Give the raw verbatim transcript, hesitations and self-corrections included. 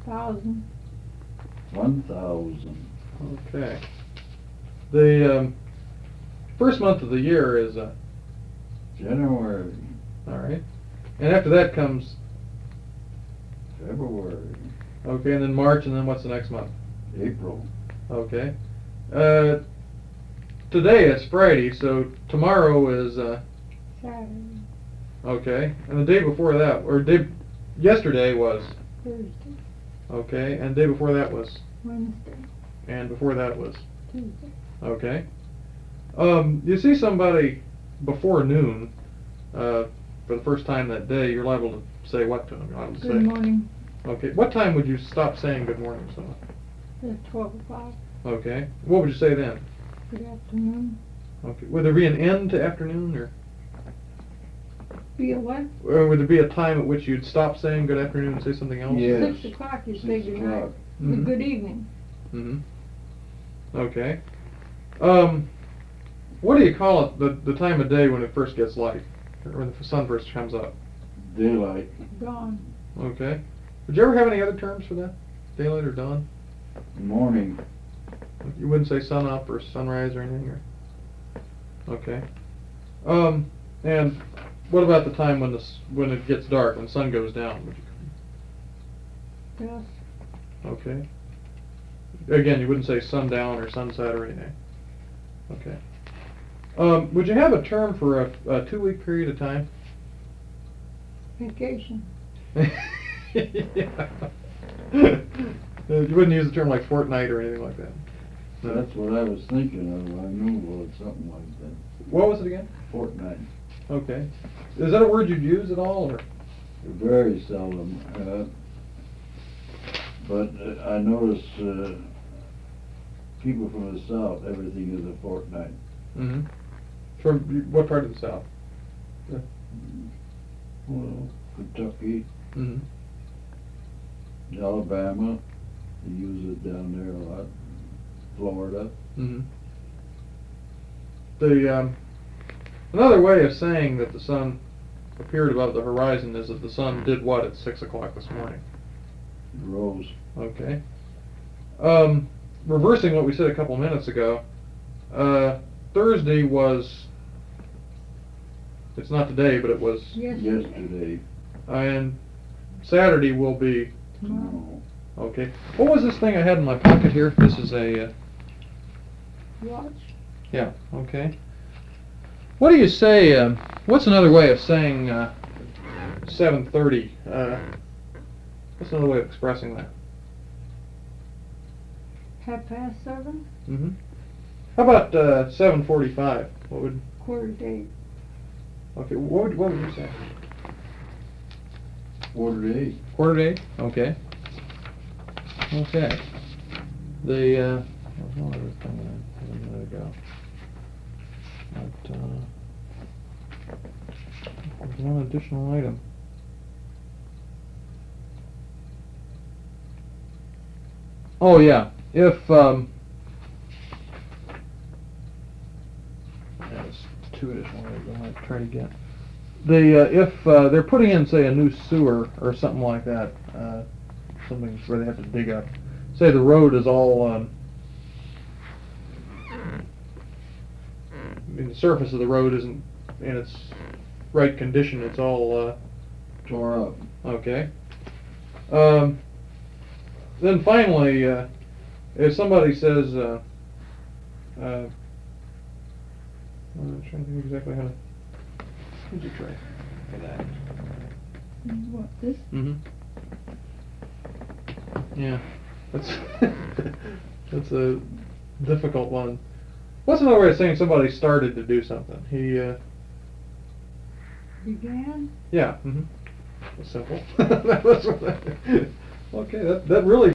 Thousand. One thousand. Okay. The um, first month of the year is uh, January. all right, and after that comes February. okay, and then March, and then what's the next month? April. Okay. Uh, today is Friday, so tomorrow is uh, Saturday. okay, and the day before that, or day yesterday was Thursday. okay, and the day before that was, Wednesday. and before that was Tuesday. okay. Um, you see somebody before noon uh, for the first time that day, you're liable to say what to them? You're liable to Good say, morning. okay. What time would you stop saying good morning to someone? At twelve o'clock. Okay. What would you say then? Good afternoon. Okay. Would there be an end to afternoon, or, Be a what? or would there be a time at which you'd stop saying good afternoon and say something else? Yes. Six o'clock you say Six good night. o'clock. Mhm. Good evening. Mm-hmm. Okay. Um, what do you call it, the, the time of day when it first gets light, or when the sun first comes up? Daylight. Dawn. Okay. Would you ever have any other terms for that? Daylight or dawn? Morning. You wouldn't say sun up or sunrise or anything, or? Okay. Um, and what about the time when the s- when it gets dark, when the sun goes down? Would you? Dusk. Okay. Again, you wouldn't say sundown or sunset or anything. Okay. Um, would you have a term for a, a two-week period of time? Vacation. Yeah. You wouldn't use the term like fortnight or anything like that. No. That's what I was thinking of. I knew it was something like that. What was it again? Fortnight. Okay. Is that a word you'd use at all, or? Very seldom. Uh, but uh, I notice uh, people from the south, everything is a fortnight. Mm-hmm. From what part of the South? Well, Kentucky, Mm-hmm. Alabama, they use it down there a lot. Florida. Mm-hmm. The um, another way of saying that the sun appeared above the horizon is that the sun did what at six o'clock this morning? Rose. Okay. Um, reversing what we said a couple minutes ago, uh, Thursday was. It's not today, but it was. Yesterday. Yesterday. And Saturday will be. Tomorrow. Okay. What was this thing I had in my pocket here? This is a. Uh, Watch. yeah. Okay. What do you say? Uh, what's another way of saying uh, seven thirty? Uh, what's another way of expressing that? Half past seven. Mm-hmm. How about uh, seven forty-five? What would? Quarter to eight. Okay. What would, what would you say? Quarter to eight. Quarter to eight? Okay. Okay. The, uh, there's one other thing I had a minute ago. But, uh, there's one additional item. Oh, yeah. If, um, there's two additional items I might try to get. The, uh, if uh, they're putting in, say, a new sewer or something like that, uh, something where they have to dig up. Say the road is all, um, I mean, the surface of the road isn't in its right condition. It's all, uh, Tore up. okay. Um, then finally, uh, if somebody says, uh, uh, I'm trying to think exactly how to. Would you try for that? What, this? Mm-hmm. Yeah, that's that's a difficult one. What's another way of saying somebody started to do something? He, uh, Began? yeah, mm-hmm. That's simple. That was what I- okay, that that really.